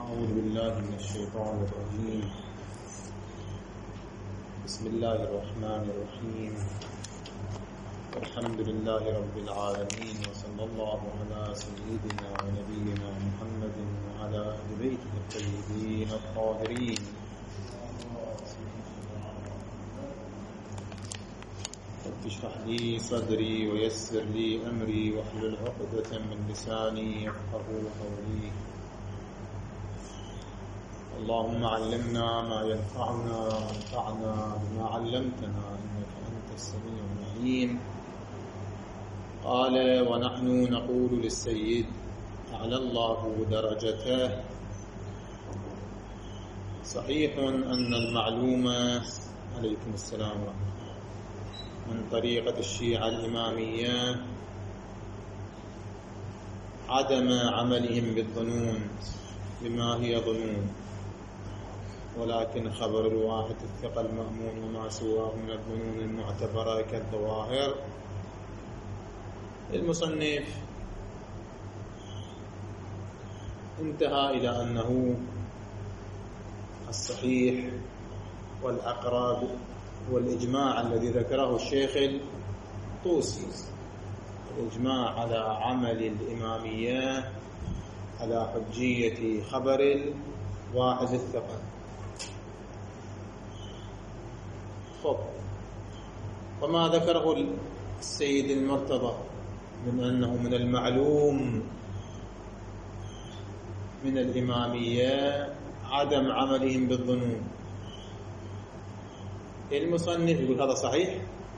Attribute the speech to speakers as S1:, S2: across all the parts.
S1: أعوذ بالله من الشيطان الرجيم. بسم الله الرحمن الرحيم. الحمد لله رب العالمين، وصلى الله على سيدنا ونبينا محمد وعلى أهل بيته الطيبين الطاهرين. رب اشرح لي صدري ويسر لي أمري واحلل عقدة من لساني يفقهوا قولي. اللهم علمنا ما ينفعنا وانفعنا بما علمتنا إنك أنت السميع العليم. قال: ونحن نقول للسيد أعلى الله درجته. صحيح أن المعلومة عليكم السلام ورحمة الله من طريقة الشيعة الإمامية عدم عملهم بالظنون بما هي ظنون، ولكن خبر الواحد الثقة المأمون وما سواه من الظنون المعتبرة كالظواهر. المصنف انتهى إلى أنه الصحيح والأقرب والإجماع الذي ذكره الشيخ الطوسي، الإجماع على عمل الإمامية على حجية خبر الواحد الثقة. وما ذكره السيد المرتضى من أنه من المعلوم من الإمامية عدم عملهم بالظنون، المصنف يقول هذا صحيح؟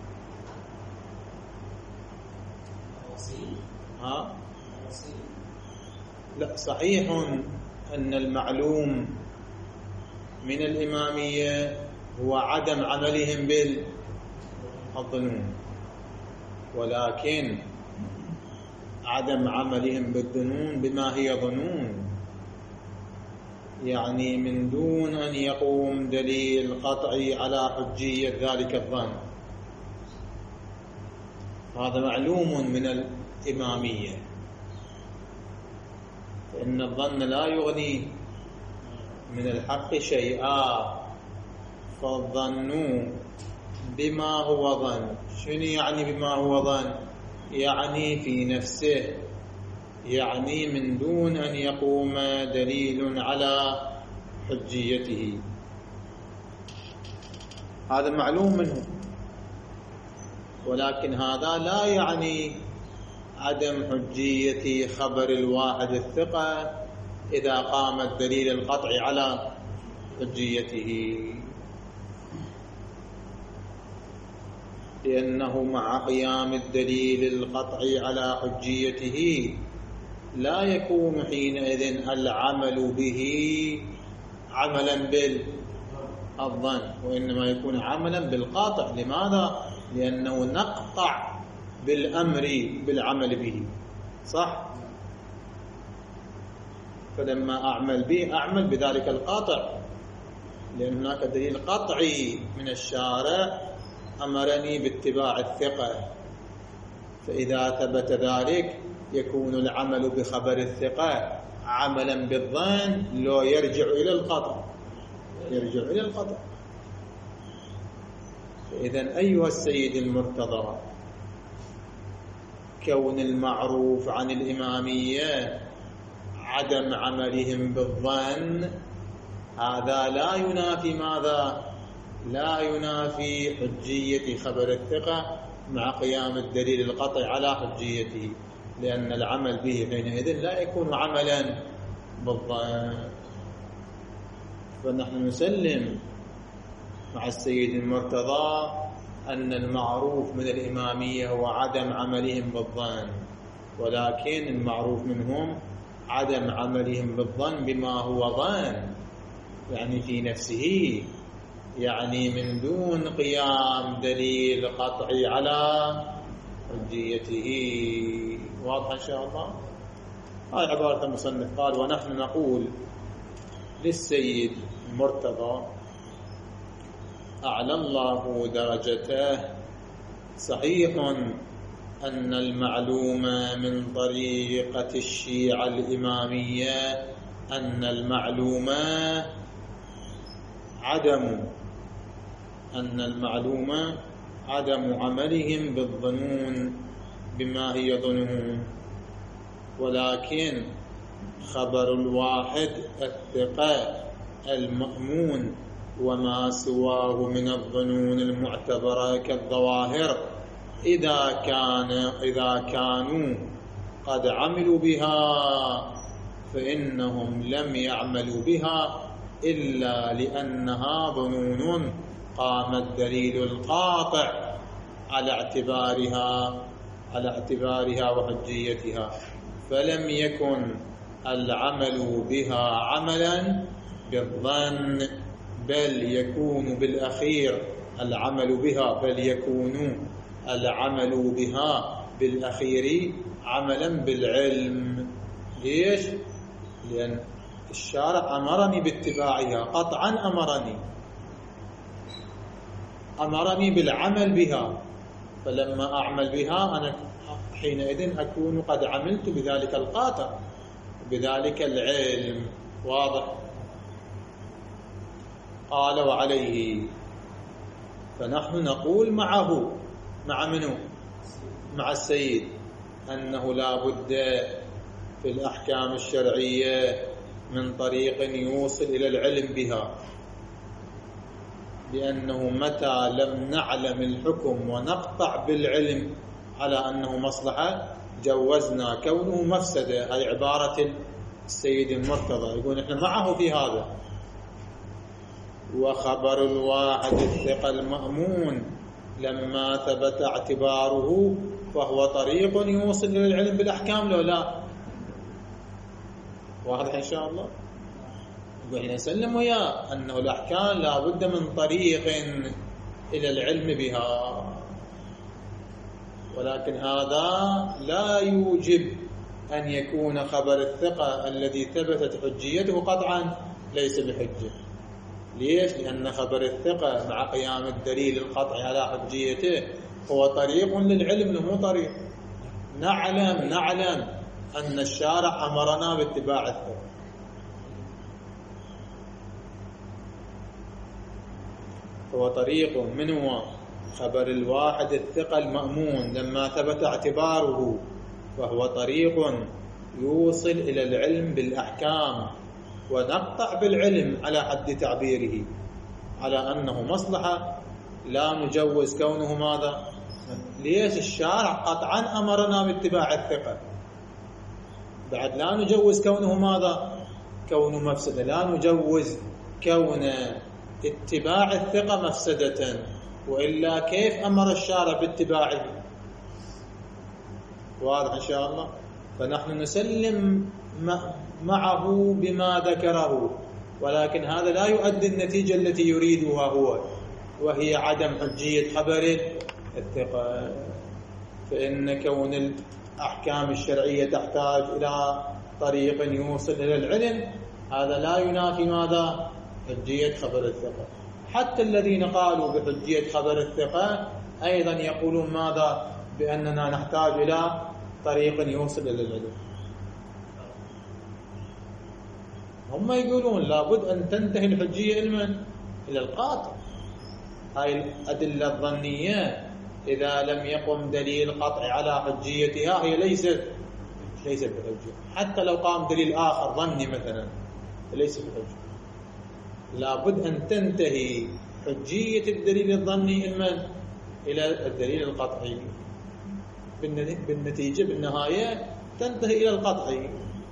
S1: لا، صحيح أن المعلوم من الإمامية هو عدم عملهم بالظنون، ولكن عدم عملهم بالظنون بما هي ظنون، يعني من دون أن يقوم دليل قطعي على حجية ذلك الظن. هذا معلوم من الإمامية، فإن الظن لا يغني من الحق شيئا، فالظن بما هو ظن. شنو يعني بما هو ظن؟ يعني في نفسه، يعني من دون أن يقوم دليل على حجيته. هذا معلوم منه، ولكن هذا لا يعني عدم حجية خبر الواحد الثقة إذا قام الدليل القطعي على حجيته، لأنه مع قيام الدليل القطعي على حجيته لا يكون حينئذ العمل به عملا بالظن، وإنما يكون عملا بالقاطع. لماذا؟ لأنه نقطع بالأمر بالعمل به، صح؟ فلما أعمل به أعمل بذلك القاطع، لأن هناك دليل قطعي من الشارع أمرني باتباع الثقة، فإذا ثبت ذلك يكون العمل بخبر الثقة عملا بالظن، لو يرجع إلى القطع، يرجع إلى القطع. فإذن أيها السيد المرتضى، كون المعروف عن الإمامية عدم عملهم بالظن، هذا لا ينافي ماذا؟ لا ينافي حجية خبر الثقة مع قيام الدليل القطعي على حجيته، لأن العمل به حينئذ لا يكون عملا بالظن. فنحن نسلم مع السيد المرتضى أن المعروف من الإمامية هو عدم عملهم بالظن، ولكن المعروف منهم عدم عملهم بالظن بما هو ظن، يعني في نفسه، يعني من دون قيام دليل قطعي على حجيته. واضح إن شاء الله؟ هاي عبارة المصنف. قال: ونحن نقول للسيد المرتضى أعلى الله درجته. صحيح أن المعلوم من طريقة الشيعة الإمامية أن المعلوم عدم عملهم بالظنون بما هي ظنون، ولكن خبر الواحد الثقة المأمون وما سواه من الظنون المعتبرة كالظواهر إذا كانوا قد عملوا بها فإنهم لم يعملوا بها إلا لأنها ظنون قام الدليل القاطع على اعتبارها وحجيتها، فلم يكن العمل بها عملا بالظن بل يكون العمل بها بالأخير عملا بالعلم. ليش؟ لأن الشارع أمرني باتباعها قطعا، أمرني بالعمل بها، فلما أعمل بها أنا حينئذ أكون قد عملت بذلك القاطع بذلك العلم. واضح؟ قال وعليه فنحن نقول معه، مع منه؟ مع السيد، أنه لا بد في الأحكام الشرعية من طريق يوصل إلى العلم بها، لأنه متى لم نعلم الحكم ونقطع بالعلم على أنه مصلحة جوزنا كونه مفسدة. هذه عبارة السيد المرتضى، يقول إحنا معه في هذا. وخبر الواحد الثقة المأمون لما ثبت اعتباره فهو طريق يوصل إلى العلم بالأحكام لو لا. واضح إن شاء الله؟ وإحنا نسلم وياه أنه الأحكام لا بد من طريق إلى العلم بها، ولكن هذا لا يوجب أن يكون خبر الثقة الذي ثبتت حجيته قطعا ليس بحجة. ليش؟ لأن خبر الثقة مع قيام الدليل القطعي على حجيته هو طريق للعلم، مو طريق. نعلم أن الشارع أمرنا باتباع الثقة، هو طريق منه خبر الواحد الثقة المأمون لما ثبت اعتباره، وهو طريق يوصل إلى العلم بالأحكام، ونقطع بالعلم على حد تعبيره على أنه مصلحة لا نجوز كونه ماذا؟ ليش؟ الشارع قطعا أمرنا باتباع الثقة، بعد لا نجوز كونه ماذا؟ كونه مفسدة، لا نجوز كون اتباع الثقة مفسدة، وإلا كيف أمر الشارع باتباعه؟ واضح إن شاء الله؟ فنحن نسلم معه بما ذكره، ولكن هذا لا يؤدي النتيجة التي يريدها هو، وهي عدم حجية خبر الثقة. فإن كون الأحكام الشرعية تحتاج إلى طريق يوصل إلى العلم هذا لا ينافي ماذا؟ حجية خبر الثقة. حتى الذين قالوا بحجية خبر الثقة أيضا يقولون ماذا؟ بأننا نحتاج إلى طريق يوصل إلى العلم. هم يقولون لابد أن تنتهي الحجية إلى القاطع. هاي الأدلة الظنية إذا لم يقم دليل قطعي على حجيتها هي ليست بحجة، حتى لو قام دليل آخر ظني مثلا ليس بحجة. لابد أن تنتهي حجية الدليل الظني إلى الدليل القطعي، بالنتيجة بالنهاية تنتهي إلى القطعي.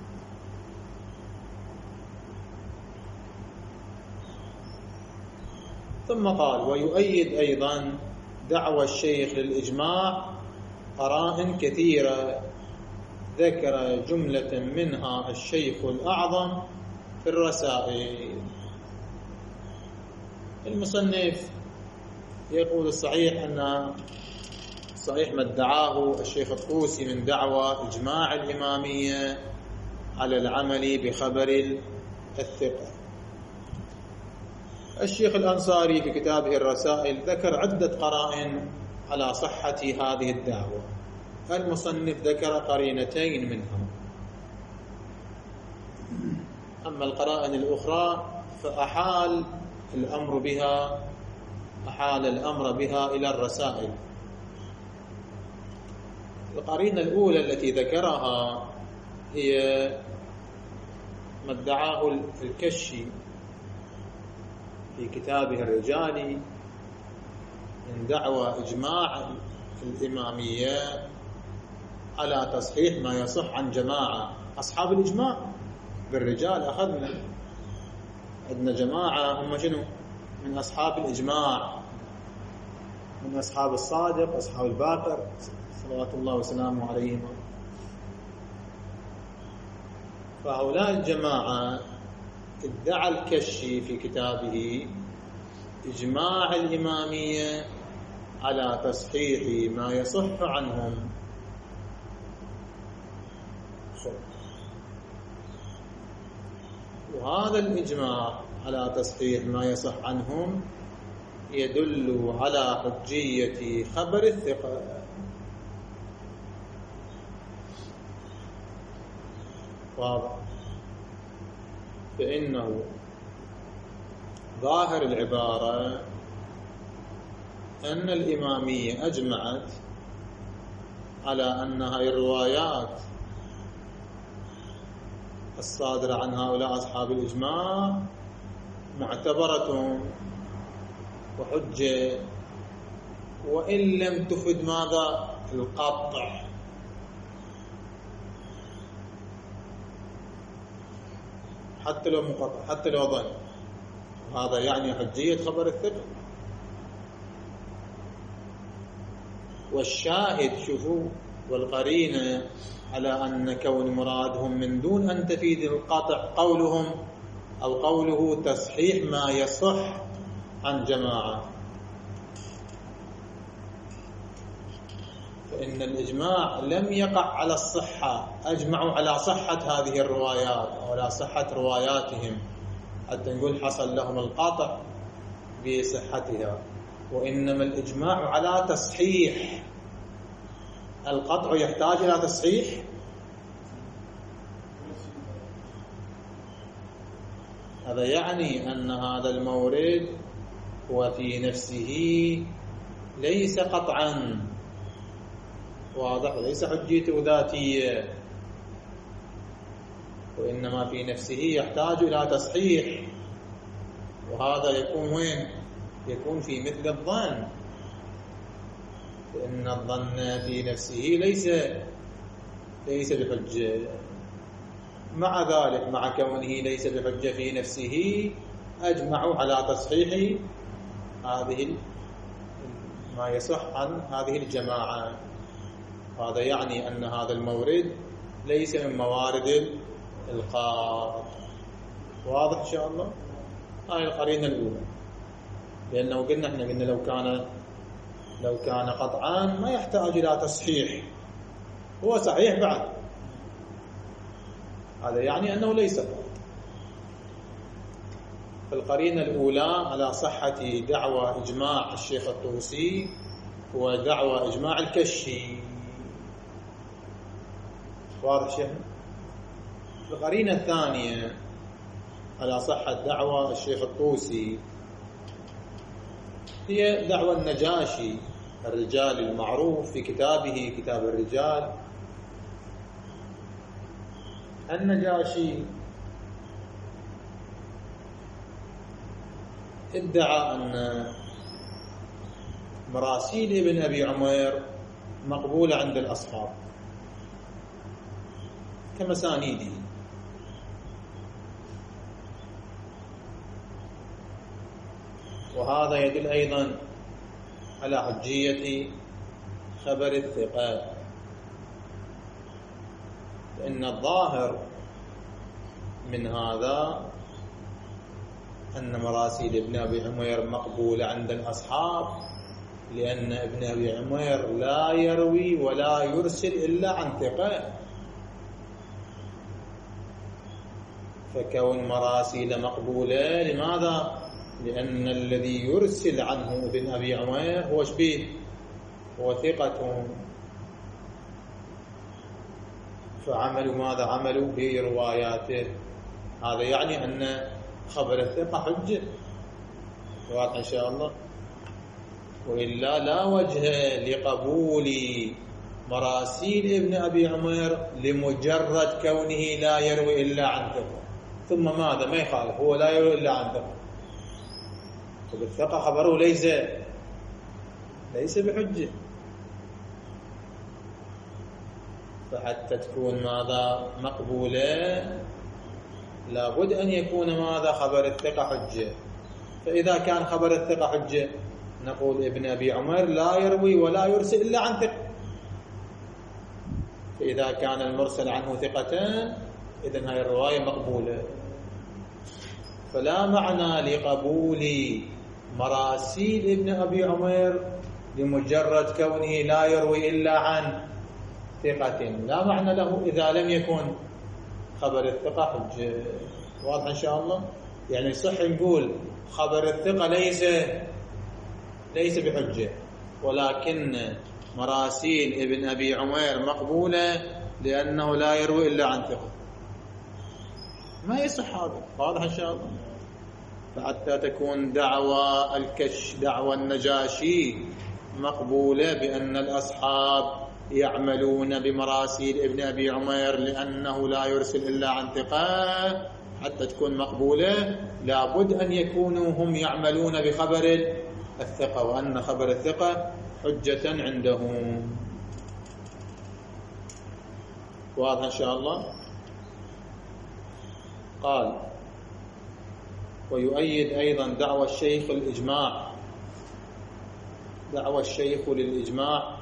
S1: ثم قال ويؤيد أيضا دعوى الشيخ للإجماع قرائن كثيرة ذكر جملة منها الشيخ الأعظم في الرسائل. المصنف يقول الصحيح أن صحيح ما ادعاه الشيخ الطوسي من دعوى إجماع الإمامية على العمل بخبر الثقة. الشيخ الأنصاري في كتابه الرسائل ذكر عدة قرائن على صحة هذه الدعوة. المصنف ذكر قرينتين منها. أما القرائن الأخرى فأحال الأمر بها إلى الرسائل. القرينة الأولى التي ذكرها هي ما ادعاه الكشي في كتابه الرجالي من دعوى إجماع الإمامية على تصحيح ما يصح عن جماعة أصحاب الإجماع. بالرجال عندنا جماعة هم شنو؟ من أصحاب الإجماع، من أصحاب الصادق، أصحاب الباقر صلوات الله وسلامه عليهم. فهؤلاء الجماعة ادعى الكشي في كتابه إجماع الإمامية على تصحيح ما يصح عنهم. وهذا الإجماع على تصحيح ما يصح عنهم يدل على حجية خبر الثقة. واضح؟ فإنه ظاهر العبارة أن الإمامية أجمعت على أن هذه الروايات الصادرة عن هؤلاء أصحاب الإجماع معتبرة وحجة، وإن لم تفد ماذا؟ القطع. حتى لو مقطع، حتى لو ظن، هذا يعني حجية خبر الثقة. والشاهد شوفوا والقرينة على أن كون مرادهم من دون أن تفيد القطع قولهم أو قوله تصحيح ما يصح عن جماعة. فإن الإجماع لم يقع على الصحة، أجمعوا على صحة هذه الروايات أو على صحة رواياتهم حتى نقول حصل لهم القطع بصحتها، وإنما الإجماع على تصحيح. القطع يحتاج إلى تصحيح. هذا يعني أن هذا المورد هو في نفسه ليس قطعا، واضح، ليس حجيته ذاتية، وإنما في نفسه يحتاج إلى تصحيح. وهذا يكون وين؟ يكون في مثل الظن، لأن الظن في نفسه ليس بحجة. مع ذلك، مع كونه ليس بحجة في نفسه، أجمعوا على تصحيح هذه ما يصح عن هذه الجماعة. هذا يعني أن هذا المورد ليس من موارد القاطع. واضح إن شاء الله؟ هاي القرينة الأولى. لأنه قلنا لو كان قطعا ما يحتاج إلى تصحيح، هو صحيح بعد، هذا يعني أنه ليس قطع. فالقرينة الأولى على صحة دعوى إجماع الشيخ الطوسي هو دعوى إجماع الكشي. واضح شيخ؟ القرينة الثانية على صحة دعوى الشيخ الطوسي هي دعوى النجاشي الرجال المعروف في كتابه كتاب الرجال. النجاشي ادعى أن مراسيل ابن أبي عمير مقبولة عند الأصحاب كمسانيده، وهذا يدل أيضا على حجية خبر الثقة، لأن الظاهر من هذا أن مراسيل ابن أبي عمير مقبولة عند الأصحاب، لأن ابن أبي عمير لا يروي ولا يرسل إلا عن ثقة. فكون مراسيل مقبولة لماذا؟ لأن الذي يرسل عنه ابن أبي عمير هو شبيه، هو ثقة. فعملوا ماذا؟ عملوا برواياته هذا يعني أن خبر الثقة حجة. واضح إن شاء الله. وإلا لا وجه لقبول مراسيل ابن أبي عمر لمجرد كونه لا يروي إلا عن ثقة. ثم ماذا؟ ما يخالف، هو لا يروي إلا عن ثقة، فبالثقة خبره ليس بحجة. فحتى تكون ماذا مقبولة لابد أن يكون ماذا خبر الثقة حجة. فإذا كان خبر الثقة حجة نقول ابن أبي عمر لا يروي ولا يرسل إلا عن ثقة. فإذا كان المرسل عنه ثقتان إذن هذه الرواية مقبولة. فلا معنى لقبول مراسيل ابن أبي عمر لمجرد كونه لا يروي إلا عن ثقة، لا معنى له إذا لم يكن خبر الثقة حجة. واضح إن شاء الله. يعني صح نقول خبر الثقة ليس بحجة، ولكن مراسيل ابن أبي عمر مقبولة لأنه لا يروي إلا عن ثقة. ما يصح هذا. واضح إن شاء الله. فحتى تكون دعوى الكش دعوى النجاشي مقبولة بأن الأصحاب يعملون بمراسيل ابن أبي عمر لأنه لا يرسل إلا عن ثقة، حتى تكون مقبولة لابد أن يكونوا هم يعملون بخبر الثقة، وأن خبر الثقة حجة عندهم. واضح إن شاء الله. قال ويؤيد أيضا دعوى الشيخ الإجماع. دعوى الشيخ للإجماع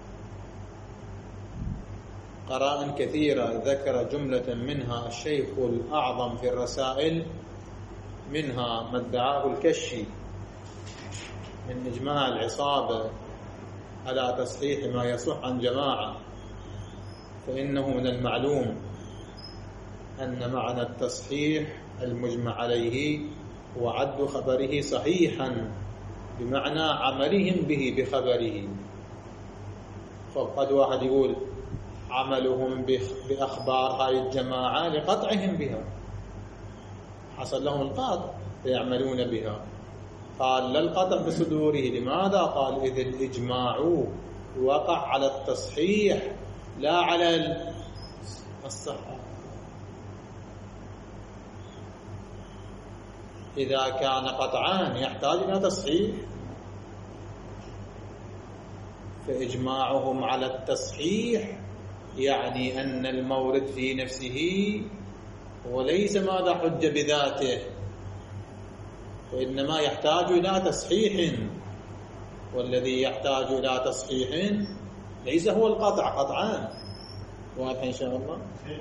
S1: قرائن كثيرة ذكر جملة منها الشيخ الأعظم في الرسائل، منها ما ادعاه الكشي من إجماع العصابة على تصحيح ما يصح عن جماعة. فإنه من المعلوم أن معنى التصحيح المجمع عليه هو عد خبره صحيحا بمعنى عملهم به بخبره. فقد واحد يقول عملهم بأخبار هاي الجماعة لقطعهم بها، حصل لهم القطع فيعملون بها. قال لا القطع بصدوره. لماذا؟ قال إذ الإجماع وقع على التصحيح لا على الصحة. إذا كان قطعان يحتاج إلى تصحيح، فإجماعهم على التصحيح يعني أن المورد في نفسه وليس ماذا حجة بذاته، وإنما يحتاج إلى تصحيح، والذي يحتاج إلى تصحيح ليس هو القطع قطعان. واضح إن شاء الله.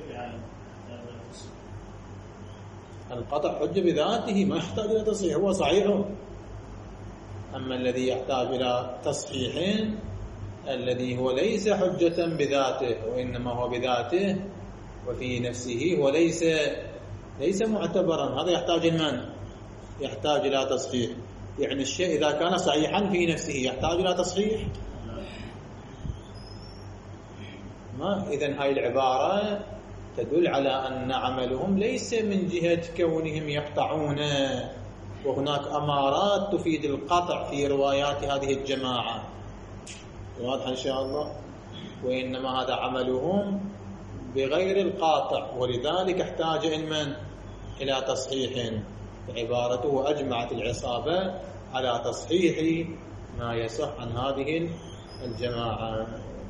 S1: القطع حجة بذاته ما يحتاج إلى تصحيح، هو صحيح. أما الذي يحتاج إلى تصحيح الذي هو ليس حجة بذاته وإنما هو بذاته وفي نفسه وليس معتبرا، هذا يحتاج المن يحتاج إلى تصحيح. يعني الشيء إذا كان صحيحا في نفسه يحتاج إلى تصحيح؟ ما. إذن هاي العبارة تدل على أن عملهم ليس من جهة كونهم يقطعون، وهناك أمارات تفيد القطع في روايات هذه الجماعة. واضح إن شاء الله. وإنما هذا عملهم بغير القاطع، ولذلك احتاج علما إلى تصحيح. عبارته أجمعت العصابة على تصحيح ما يصح عن هذه الجماعة.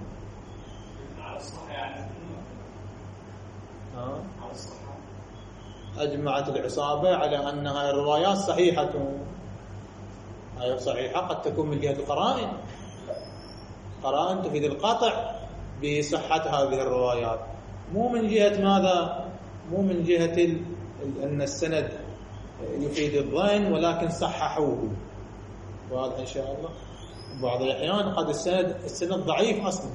S1: أجمعت العصابة على أنها الروايات صحيحة. هي صحيحة قد تكون من جهة القرائن، قرائن تفيد القطع بصحة هذه الروايات، مو من جهة ماذا؟ مو من جهة أن السند يفيد الظن ولكن صححوه. واضح إن شاء الله. بعض الأحيان قد السند ضعيف أصلا،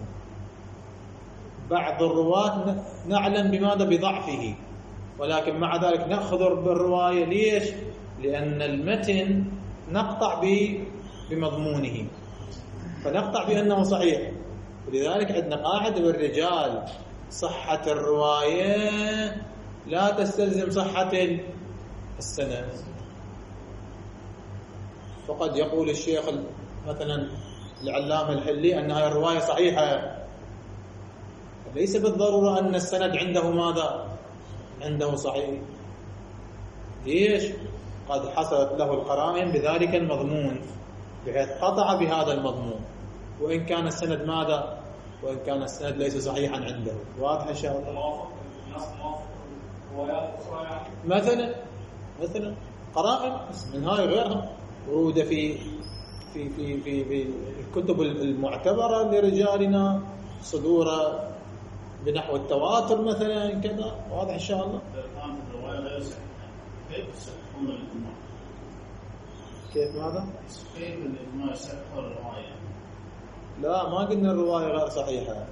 S1: بعض الرواة نعلم بماذا؟ بضعفه، ولكن مع ذلك نأخذ بالرواية. ليش؟ لأن المتن نقطع بمضمونه، فنقطع بأنه صحيح. ولذلك عندنا قاعدة بالرجال: صحة الرواية لا تستلزم صحة السند. فقد يقول الشيخ مثلا العلامة الحلي أن هذه الرواية صحيحة، ليس بالضرورة أن السند عنده ماذا؟ عنده صحيح. ليش؟ قد حصلت له القرائن بذلك المضمون بحيث قطع بهذا المضمون، وإن كان السند ماذا؟ وإن كان السند ليس صحيحا عنده. واضح إن شاء الله؟ مثلا قرائن من هاي غيرها ورود في في في في في الكتب المعتبرة لرجالنا صدورة بنحو التواتر مثلا كذا. واضح إن شاء الله؟ كيف ماذا؟
S2: كيف الإجماع يصح الرواية؟
S1: لا، ما قلنا الرواية غير صحيحة،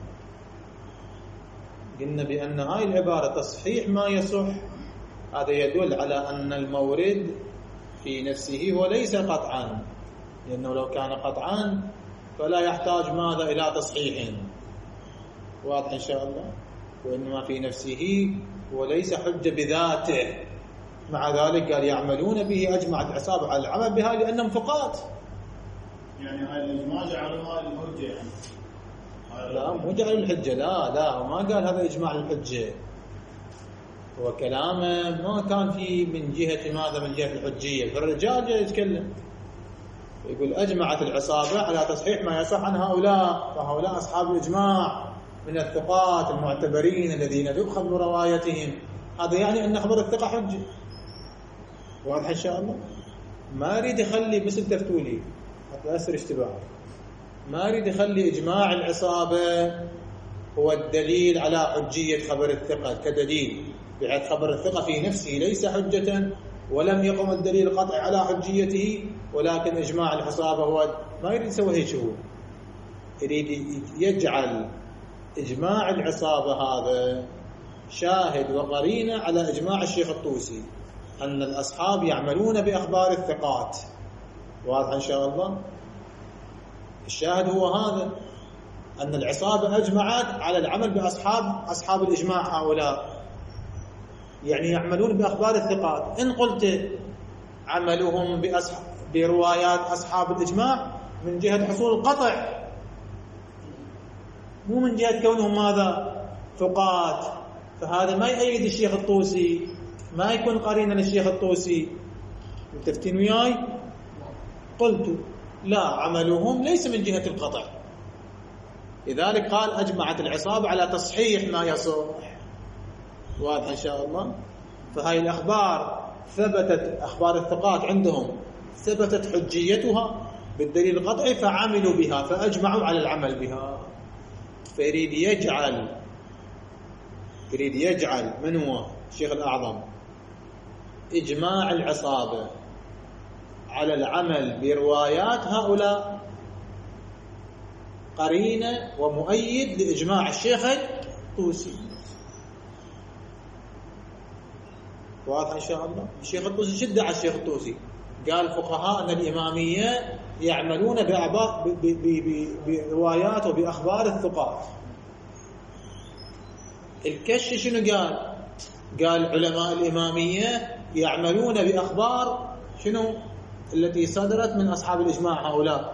S1: قلنا بأن هاي العبارة تصحيح ما يصح، هذا يدل على أن المورد في نفسه هو ليس قطعا، لأنه لو كان قطعا فلا يحتاج ماذا؟ إلى تصحيح. واضح إن شاء الله؟ وإنما في نفسه وليس حجة بذاته. مع ذلك قال يعملون به، أجمعت العصابة على العمل بها لأنهم ثقات.
S2: يعني هاي الإجماع جعلوها الحجة يعني؟
S1: لا، مو جعلوا الحجة، لا ما قال هذا إجماع الحجة. هو كلامه ما كان في من جهة ماذا؟ من جهة الحجية. فالرجال جاي يتكلم يقول أجمعت العصابة على تصحيح ما يصح عن هؤلاء، فهؤلاء أصحاب الإجماع من الثقات المعتبرين الذين يؤخذ بروايتهم. هذا يعني أن خبر الثقة حجة. واضح إن شاء الله؟ ما أريد أخلي مثل تفتولي حتى أسر اشتباه، ما أريد أخلي إجماع العصابة هو الدليل على حجية خبر الثقة كدليل، بحيث خبر الثقة في نفسه ليس حجة ولم يقم الدليل القطعي على حجيته، ولكن إجماع العصابة هو. ما يريد يسوي هيك. هو يريد يجعل إجماع العصابة هذا شاهد وقرينة على إجماع الشيخ الطوسي أن الأصحاب يعملون بأخبار الثقات. واضح إن شاء الله؟ الشاهد هو هذا، أن العصابة أجمعت على العمل بأصحاب الإجماع هؤلاء، يعني يعملون بأخبار الثقات. إن قلت عملهم بروايات أصحاب الإجماع من جهة حصول القطع، مو من جهة كونهم ماذا؟ ثقات، فهذا ما يؤيد الشيخ الطوسي، ما يكون قرينا للشيخ الطوسي. متفتين وياي؟ قلت لا، عملهم ليس من جهة القطع. لذلك قال أجمعت العصابة على تصحيح ما يصح. واضح إن شاء الله؟ فهاي الأخبار ثبتت، أخبار الثقات عندهم ثبتت حجيتها بالدليل القطعي، فعملوا بها، فأجمعوا على العمل بها. فيريد يجعل من هو الشيخ الأعظم إجماع العصابة على العمل بروايات هؤلاء قرينة ومؤيد لإجماع الشيخ الطوسي. واضح إن شاء الله؟ الشيخ الطوسي شد على الشيخ الطوسي، قال فقهاء أن الإمامية يعملون بروايات وبأخبار الثقات. الكش شنو قال علماء الإمامية يعملون بأخبار شنو؟ التي صدرت من أصحاب الإجماع هؤلاء.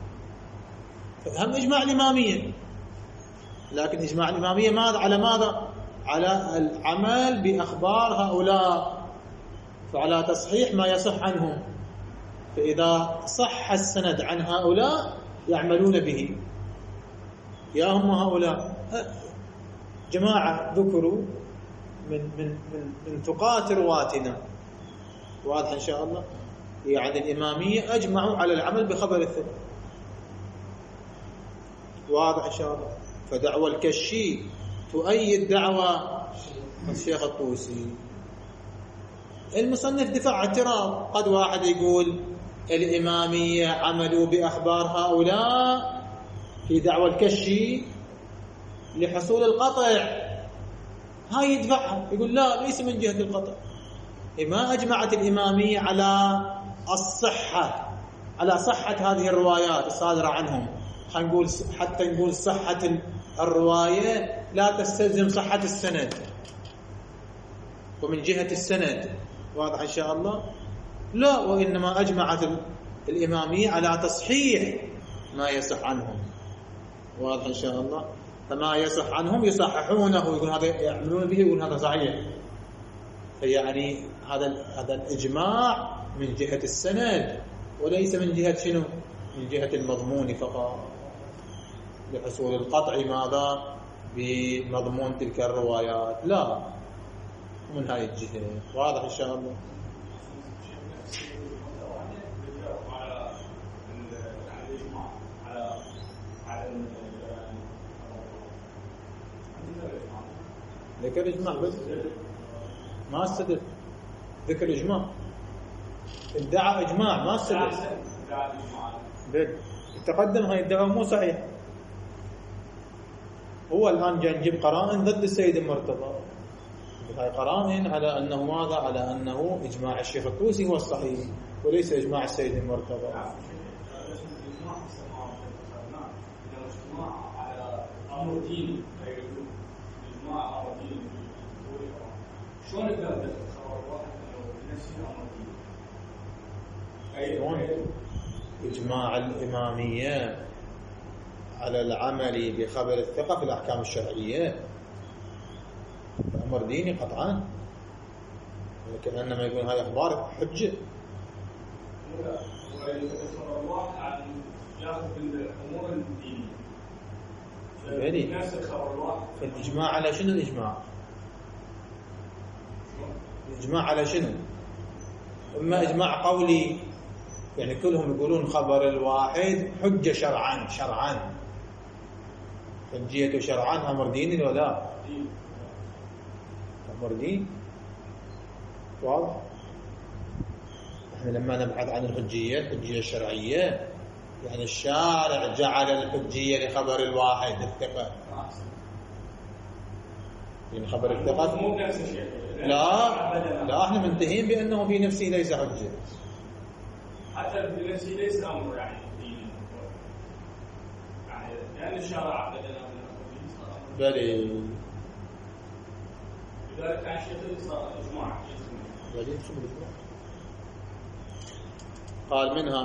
S1: هم إجماع الإمامية، لكن إجماع الإمامية ماذا؟ على ماذا؟ على العمل بأخبار هؤلاء، فعلى تصحيح ما يصح عنهم. فإذا صح السند عن هؤلاء يعملون به. يا هم هؤلاء جماعة ذكروا من ثقات رواتنا. واضح إن شاء الله؟ يعني الإمامية أجمعوا على العمل بخبر الثقة. واضح إن شاء الله؟ فدعوى الكشي تؤيد دعوى الشيخ الطوسي. المصنف دفع اعتراض. قد واحد يقول الإمامية عملوا بأخبار هؤلاء في دعوى الكشي لحصول القطع، هاي يدفعها، يقول لا، ليس من جهة القطع. ما أجمعت الإمامية على الصحة، على صحة هذه الروايات الصادرة عنهم. حتى نقول صحة الرواية لا تستلزم صحة السند. ومن جهة السند. واضح إن شاء الله؟ لا، وإنما أجمعت الإمامية على تصحيح ما يصح عنهم. واضح إن شاء الله؟ فما يصح عنهم يصححونه، يقول هذا يعملون به، يقول هذا صحيح. فيعني هذا الإجماع من جهة السند وليس من جهة شنو؟ من جهة المضمون فقط، لحصول القطع ماذا بمضمون تلك الروايات، لا من هاي الجهة. واضح إن شاء الله؟ ذكر إجماع بس ما استدل، ذكر إجماع، ادعى إجماع ما استدل. تقدم هاي الدعوة مو صحيح. هو الآن جاي نجيب قرائن ضد السيد المرتضى، هاي قرائن على أنه ماذا؟ على أنه إجماع الشيخ الطوسي هو الصحيح وليس إجماع السيد المرتضى.
S2: أمر ديني، إجماع أمر ديني. شلون يقدر خبر واحد إنه نفسه أمر ديني؟
S1: إجماع الإمامية على العمل بخبر الثقة في الأحكام الشرعية أمر ديني قطعا، لكن أنما يكون هذا أخبار حجة.
S2: لا، خبر الواحد عن يأخذ بالأمور الدينية.
S1: فالإجماع على شنو؟ الإجماع على شنو؟ إما إجماع قولي، يعني كلهم يقولون خبر الواحد حجة شرعا حجيته شرعا أمر ديني ولا أمر دين. واضح؟ احنا لما نبحث عن الحجية الشرعية، يعني الشارع جعل الحجية لخبر الواحد الثقة، يعني خبر الثقة
S2: مو نفس الشيء.
S1: لا احنا منتهين بأنه في نفسه ليس حجة،
S2: حتى في نفسه ليس أمر يعني ديني، يعني لأن الشارع بدنا
S1: بلي
S2: لذلك كان شيء صار إجماع.
S1: قال منها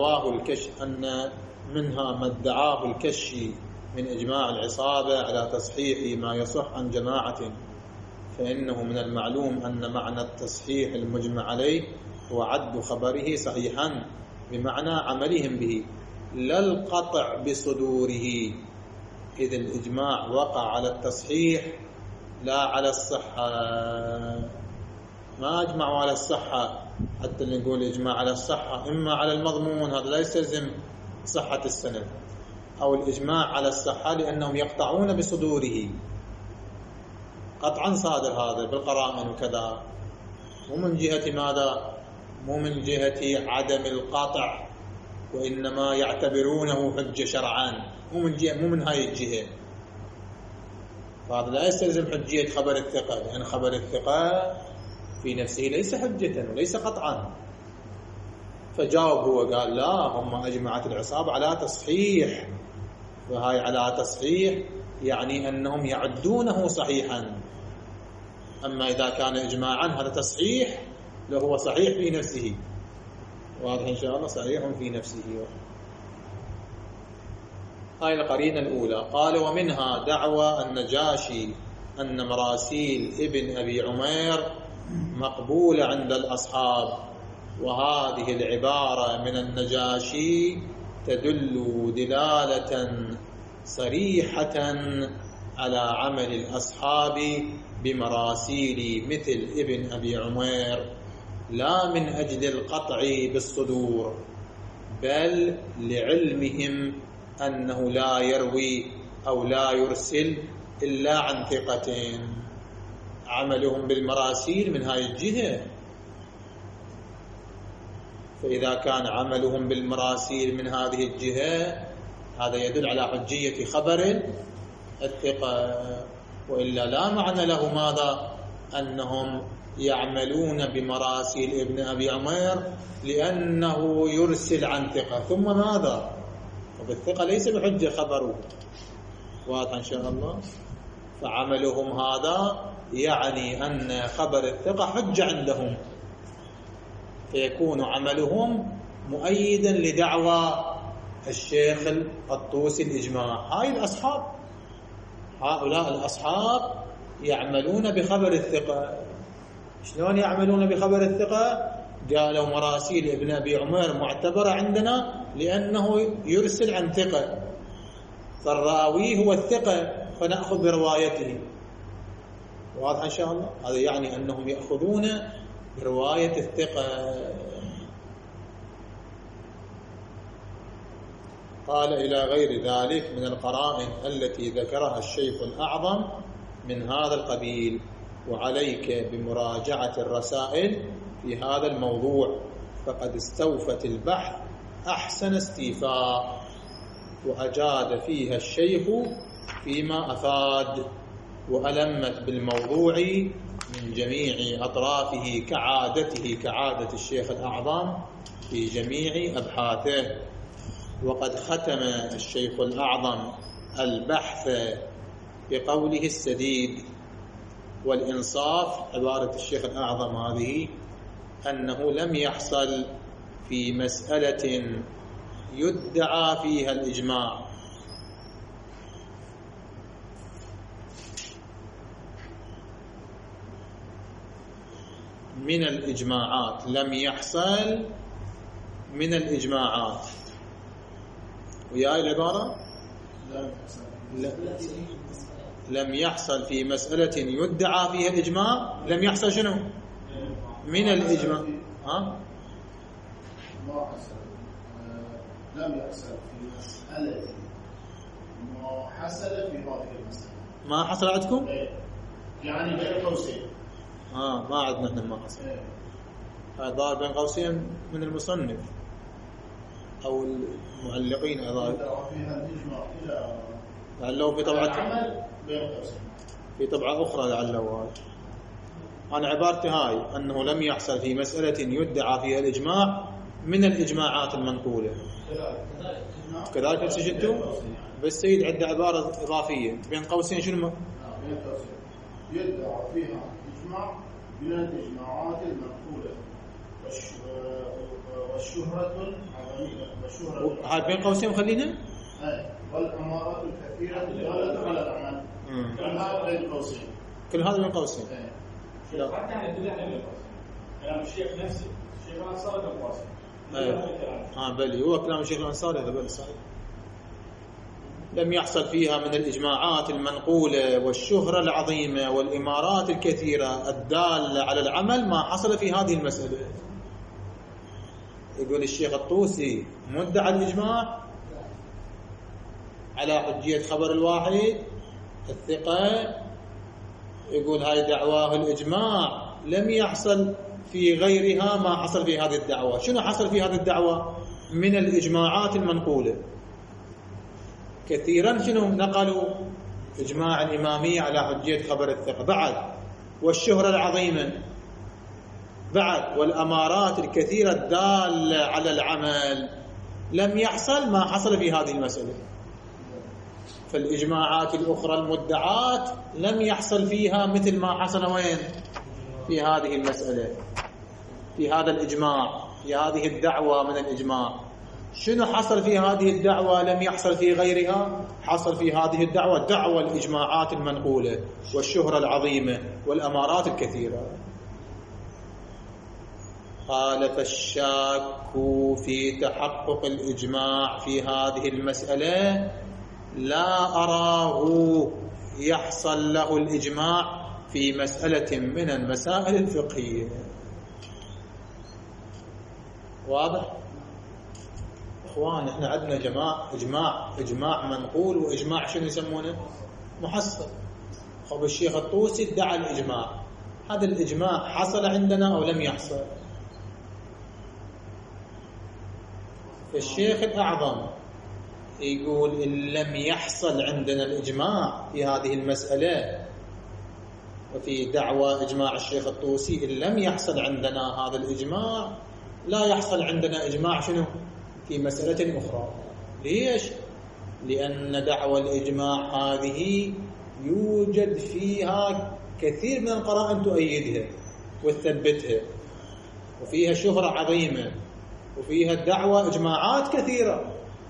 S1: منها ما ادعاه الكشي من إجماع العصابة على تصحيح ما يصح عن جماعة، فإنه من المعلوم أن معنى التصحيح المجمع عليه هو عد خبره صحيحا بمعنى عملهم به، لا القطع بصدوره، إذ الإجماع وقع على التصحيح لا على الصحة. ما أجمعوا على الصحة حتى نقول إجماع على الصحة، إما على المضمون، هذا لا يستلزم صحة السند، أو الإجماع على الصحة لأنهم يقطعون بصدوره، قطعا صادر هذا بالقرائن وكذا، مو من جهة ماذا؟ مو من جهة عدم القطع، وإنما يعتبرونه حجة شرعا، مو من هاي الجهة. فهذا لا يستلزم حجية خبر الثقة، لأن خبر الثقة في نفسه ليس حجة وليس قطعا. فجاوب هو قال لا، هم أجمعت العصابة على تصحيح، وهاي على تصحيح يعني أنهم يعدونه صحيحا. أما إذا كان إجماعا هذا تصحيح له، هو صحيح في نفسه. واضح إن شاء الله؟ صحيح في نفسه. هاي القرينة الأولى. قال ومنها دعوى النجاشي أن مراسيل ابن أبي عمير مقبولة عند الأصحاب، وهذه العبارة من النجاشي تدل دلالة صريحة على عمل الأصحاب بمراسيل مثل ابن أبي عمير، لا من أجل القطع بالصدور، بل لعلمهم أنه لا يروي أو لا يرسل إلا عن ثقة. عملهم بالمراسيل من هاي الجهة. فإذا كان عملهم بالمراسيل من هذه الجهة، هذا يدل على حجية خبر الثقة، وإلا لا معنى له ماذا؟ أنهم يعملون بمراسيل ابن أبي عمير لأنه يرسل عن ثقة، ثم ماذا؟ وبالثقة ليس بحجة خبره. واضح إن شاء الله؟ فعملهم هذا يعني أن خبر الثقة حجة عندهم، فيكون عملهم مؤيدا لدعوى الشيخ الطوسي الإجماع. هاي الأصحاب، هؤلاء الأصحاب يعملون بخبر الثقة. شلون يعملون بخبر الثقة؟ قالوا مراسيل ابن أبي عمير معتبرة عندنا لأنه يرسل عن ثقة، فالراوي هو الثقة فنأخذ بروايته. واضح إن شاء الله؟ هذا يعني أنهم يأخذون برواية الثقة. قال إلى غير ذلك من القرائن التي ذكرها الشيخ الأعظم من هذا القبيل، وعليك بمراجعة الرسائل في هذا الموضوع، فقد استوفت البحث أحسن استيفاء، وأجاد فيها الشيخ فيما أفاد، وألمت بالموضوع من جميع أطرافه كعادته، كعادة الشيخ الأعظم في جميع أبحاثه. وقد ختم الشيخ الأعظم البحث بقوله السديد: والإنصاف، عبارة الشيخ الأعظم هذه، أنه لم يحصل في مسألة يدعى فيها الإجماع من الإجماعات، لم يحصل من الإجماعات. وياي العبارة لم يحصل في مسألة يدعى فيها الإجماع، لم يحصل شنو من الإجماع؟
S2: ما حصل، لم يحصل في مسألة ما حصل في هذه المسألة.
S1: ما حصل عندكم؟
S2: يعني بين قوسين.
S1: ما عندنا احنا ما حصل. هذا بين قوسين من المصنف أو المعلقين. هذا
S2: فيها الإجماع إلى
S1: لعله في طبعة
S2: العمل بين قوسين،
S1: في طبعة أخرى لعله. أنا عبارتي هاي أنه لم يحصل في مسألة يدعى فيها الإجماع من الإجماعات المنقولة. كذلك سجدتم بالسيد عند عبارة إضافية بين قوسين. شنو
S2: بين قوسين يدعى فيها إجماع من الإجماعات المنقولة والشهرة العظيمة.
S1: هاي بين قوسين خلينا.
S2: والأمارات الكثيرة دالة على العمل. كل هذا بين قوسين.
S1: كل هذا بين قوسين.
S3: حتى احنا اتبعنا من القوسين. كلام الشيخ نفسه، الشيخ الأنصاري من القوسين.
S1: بلي هو كلام الشيخ الأنصاري هذا بلي صحيح. لم يحصل فيها من الإجماعات المنقولة والشهرة العظيمة والإمارات الكثيرة الدالة على العمل ما حصل في هذه المسألة. يقول الشيخ الطوسي مدعى الإجماع على حجية خبر الواحد الثقة، يقول هاي دعواه الإجماع، لم يحصل في غيرها ما حصل في هذه الدعوة. شنو حصل في هذه الدعوة من الإجماعات المنقولة؟ كثيرا شنو نقلوا إجماع الإمامية على حجية خبر الثقة، بعد والشهرة العظيمة، بعد والأمارات الكثيرة الدالة على العمل. لم يحصل ما حصل في هذه المسألة. فالإجماعات الأخرى المدعات لم يحصل فيها مثل ما حصل وين في هذه المسألة، في هذا الإجماع، في هذه الدعوة من الإجماع. شنو حصل في هذه الدعوة لم يحصل في غيرها؟ حصل في هذه الدعوة دعوة الإجماعات المنقولة والشهرة العظيمة والأمارات الكثيرة. قال: فالشاك في تحقق الإجماع في هذه المسألة لا أراه يحصل له الإجماع في مسألة من المسائل الفقهية. واضح؟ إخوان، إحنا عندنا إجماع منقول وإجماع شنو يسمونه؟ محصل. خب الشيخ الطوسي ادعى الإجماع، هذا الإجماع حصل عندنا أو لم يحصل؟ فالشيخ الأعظم يقول إن لم يحصل عندنا الإجماع في هذه المسألة، وفي دعوى إجماع الشيخ الطوسي إن لم يحصل عندنا هذا الإجماع لا يحصل عندنا إجماع شنو في مسألة أخرى. ليش؟ لأن دعوى الإجماع هذه يوجد فيها كثير من القرائن تؤيدها وتثبتها، وفيها شهرة عظيمة، وفيها الدعوة إجماعات كثيرة.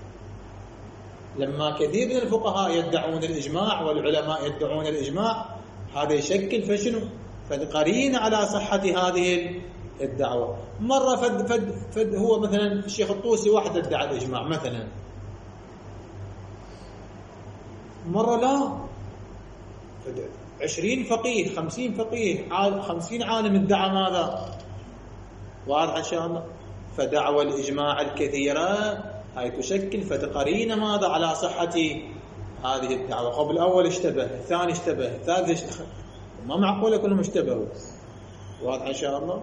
S1: لما كثير من الفقهاء يدعون الإجماع والعلماء يدعون الإجماع، هذا يشكل فشنو؟ فقرين على صحة هذه الدعوة. مرة فد هو مثلا الشيخ الطوسي واحد ادعى الإجماع مثلا، مرة لا، 20 فقيه 50 فقيه 50 عالم ادعى ماذا؟ واضح إن شاء الله. فدعوى الإجماع الكثيرة هاي تشكل فتقرين ماذا على صحة هذه الدعوة. قبل الأول اشتبه، الثاني اشتبه، الثالث اشتبه، ما معقولة كلهم اشتبهوا. واضح إن شاء الله.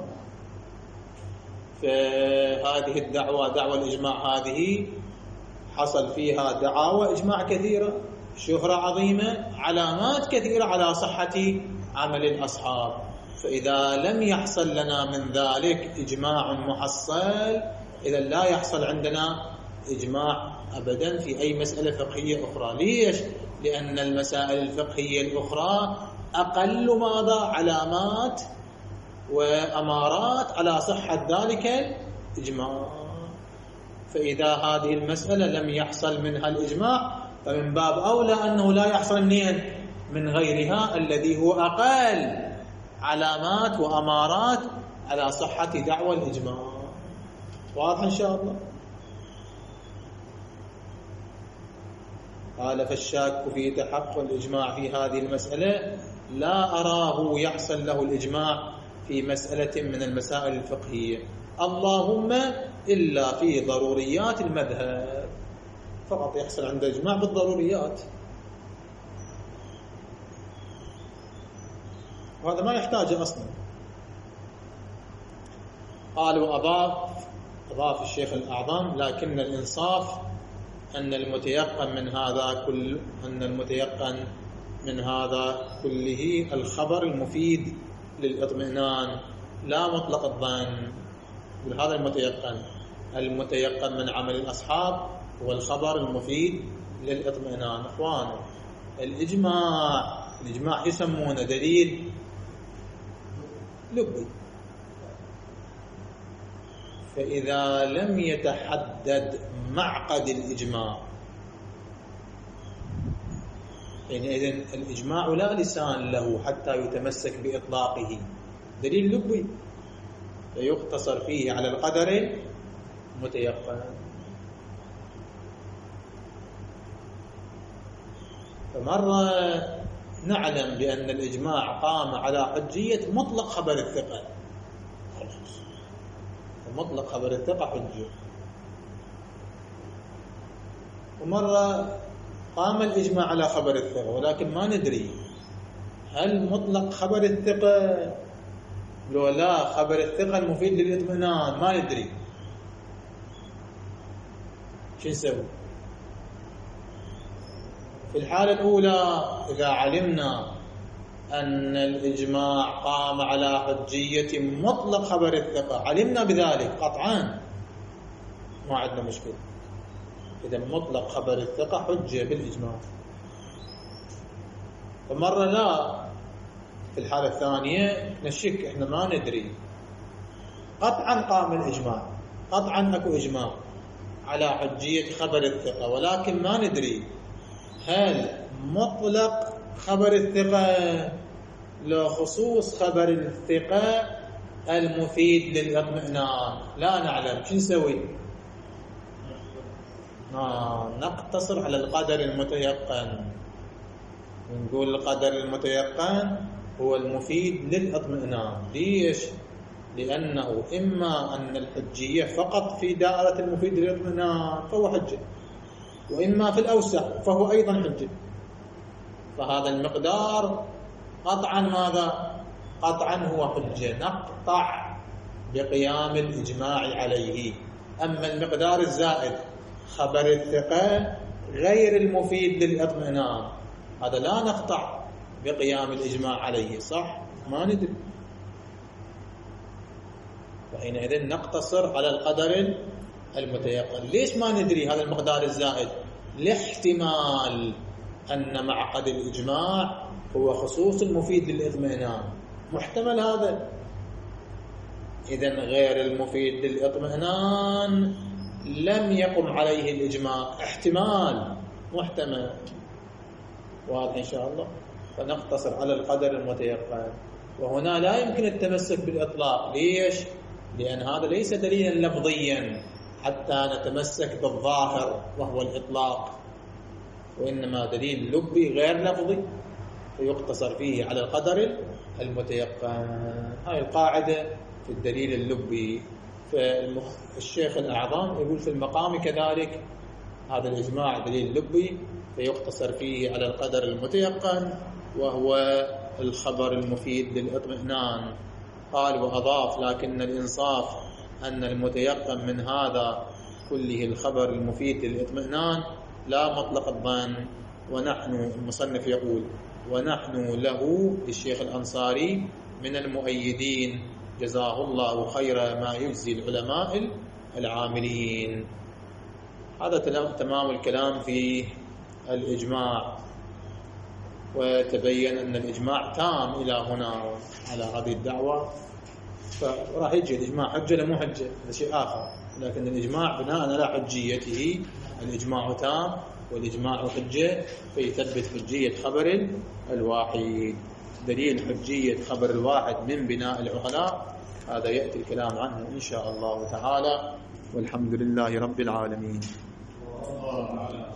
S1: فهذه الدعوة دعوة الإجماع هذه حصل فيها دعاوى إجماع كثيرة، شهرة عظيمة، علامات كثيرة على صحة عمل الأصحاب. فإذا لم يحصل لنا من ذلك إجماع محصل، إذا لا يحصل عندنا إجماع أبدا في أي مسألة فقهية أخرى. ليش؟ لأن المسائل الفقهية الأخرى أقل ماذا؟ علامات وأمارات على صحة ذلك الإجماع. فإذا هذه المسألة لم يحصل منها الإجماع، فمن باب أولى أنه لا يحصل من غيرها الذي هو أقل علامات وأمارات على صحة دعوى الإجماع. واضح إن شاء الله. قال فالشاك في تحقق الإجماع في هذه المسألة لا أراه يحصل له الإجماع في مسألة من المسائل الفقهية، اللهم إلا في ضروريات المذهب، فقط يحصل عند إجماع بالضروريات، وهذا ما يحتاجه أصلا. قال وأضاف الشيخ الأعظم لكن الإنصاف أن المتيقن من هذا كله الخبر المفيد للإطمئنان لا مطلق الظن. هذا المتيقن من عمل الأصحاب هو الخبر المفيد للإطمئنان. أخوان الإجماع يسمونه دليل لبي، فإذا لم يتحدد معقد الإجماع، يعني إذن الإجماع لا لسان له حتى يتمسك بإطلاقه، دليل لبي فيقتصر فيه على القدر المتيقن. فمرة نعلم بأن الإجماع قام على حجية مطلق خبر الثقة، مطلق خبر الثقة حجة، ومرة قام الإجماع على خبر الثقة ولكن ما ندري هل مطلق خبر الثقة لو لا خبر الثقة المفيد للإطمئنان، ما ندري شو نسوي. في الحالة الأولى إذا علمنا أن الإجماع قام على حجية مطلق خبر الثقة، علمنا بذلك قطعا، ما عندنا مشكلة، إذا مطلق خبر الثقة حجة بالإجماع. فمرة لا، في الحالة الثانية نشك، إحنا ما ندري، قطعا قام الإجماع، قطعا أكو إجماع على حجية خبر الثقة، ولكن ما ندري هل مطلق خبر الثقة لخصوص خبر الثقة المفيد للإطمئنان، لا نعلم. شو نسوي؟ نقتصر على القدر المتيقن، ونقول القدر المتيقن هو المفيد للإطمئنان. ليش؟ لأنه إما أن الحجية فقط في دائرة المفيد للإطمئنان فهو حجة، وإما في الأوسع فهو أيضا حجة. فهذا المقدار قطعا ماذا؟ قطعا هو حجة، نقطع بقيام الإجماع عليه. أما المقدار الزائد خبر الثقة غير المفيد للإطمئنان، هذا لا نقطع بقيام الإجماع عليه، صح؟ ما ندري، فحينئذ نقتصر على القدر المتيقن. ليش ما ندري هذا المقدار الزائد؟ لاحتمال أن معقد الإجماع هو خصوص المفيد للإطمئنان، محتمل هذا. إذن غير المفيد للإطمئنان لم يقم عليه الإجماع، احتمال محتمل. واضح إن شاء الله؟ فنقتصر على القدر المتيقن، وهنا لا يمكن التمسك بالإطلاق. ليش؟ لأن هذا ليس دليلا لفظيا حتى نتمسك بالظاهر وهو الإطلاق، وإنما دليل لبي غير لفظي فيقتصر فيه على القدر المتيقن. هاي القاعدة في الدليل اللبي. فالشيخ الأعظم يقول في المقام كذلك هذا الإجماع دليل لبي فيقتصر فيه على القدر المتيقن وهو الخبر المفيد للإطمئنان. قال وأضاف لكن الإنصاف أن المتيقن من هذا كله الخبر المفيد للإطمئنان لا مطلق الظن. ونحن، المصنف يقول ونحن له الشيخ الأنصاري من المؤيدين جزاه الله خير ما يجزي العلماء العاملين. هذا تمام الكلام في الإجماع، وتبين أن الإجماع تام إلى هنا على هذه الدعوة. فراح يجي الإجماع حجة لا مو حجة، هذا شيء آخر، لكن الإجماع بناء على حجيته الإجماع تام، والإجماع حجة فيثبت حجية خبر الواحد. دليل حجية خبر الواحد من بناء العقلاء هذا يأتي الكلام عنه إن شاء الله تعالى، والحمد لله رب العالمين.